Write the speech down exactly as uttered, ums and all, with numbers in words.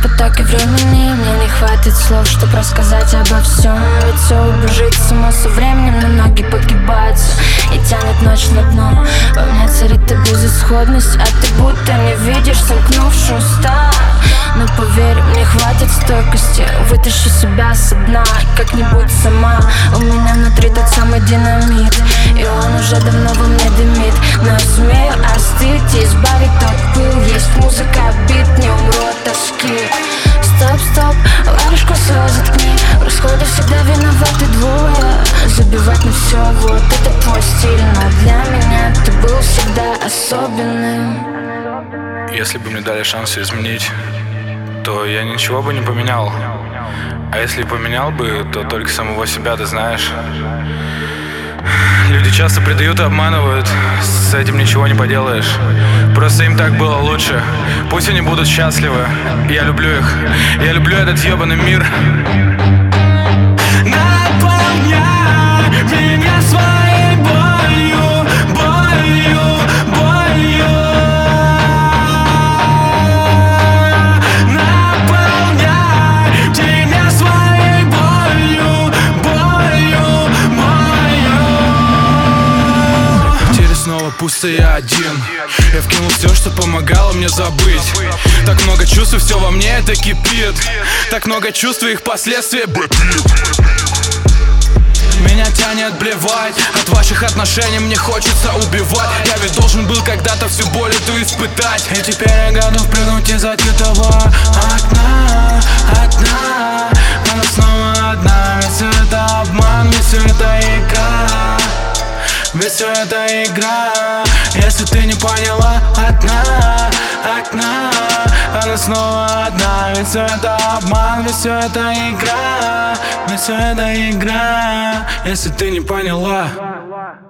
потоке времени. Мне не хватит слов, чтобы рассказать обо всем. Ведь все убежит само со временем, но ноги подгибаются и тянет ночь на дно. Во мне царит та безысходность, а ты будто не видишь сомкнувшую уста. Но поверь, мне хватит стойкости, вытащу себя со дна как-нибудь сама. У меня внутри тот самый динамит, и он уже давно во мне дымит. Но я сумею остыть и избавить тот пыл. Есть музыка, бит, не умру от тоски. Стоп, стоп, варежку свою заткни. В расходе всегда виноваты двое. Забивать на все, вот это твой стиль. Но для меня ты был всегда особенным. Если бы мне дали шанс изменить, то я ничего бы не поменял. А если поменял бы, то только самого себя, ты знаешь. Люди часто предают и обманывают, с этим ничего не поделаешь. Просто им так было лучше. Пусть они будут счастливы. Я люблю их. Я люблю этот ебаный мир. Наполняй меня своей болью, болью, болью. Наполняй меня своей болью, болью, болью. Теперь снова пусто, я один. Я вкинул все, что помогало мне забыть. Так много чувств, и все во мне это кипит. Так много чувств, и их последствия бэпит. Меня тянет блевать, от ваших отношений мне хочется убивать. Я ведь должен был когда-то всю боль эту испытать. И теперь я готов прыгнуть из открытого окна. Одна, она снова одна. Ведь все это обман, ведь все это игра. Ведь все это игра. Если ты не поняла, одна, одна, она снова одна. Ведь все это обман, ведь все это игра. Ведь все это игра. Если ты не поняла.